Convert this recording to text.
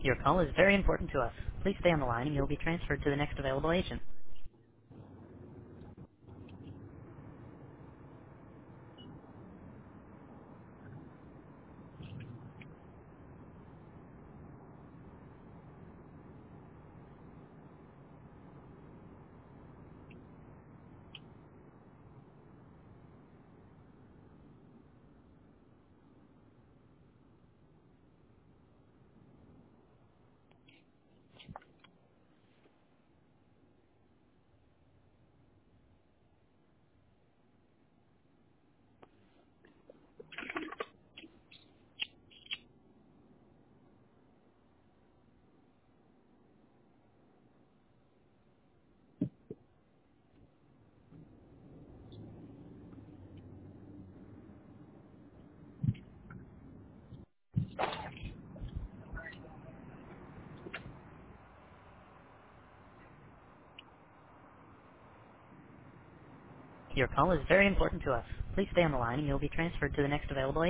Your call is very important to us. Please stay on the line and you'll be transferred to the next available agent. Your call is very important to us. Please stay on the line and you'll be transferred to the next available agent.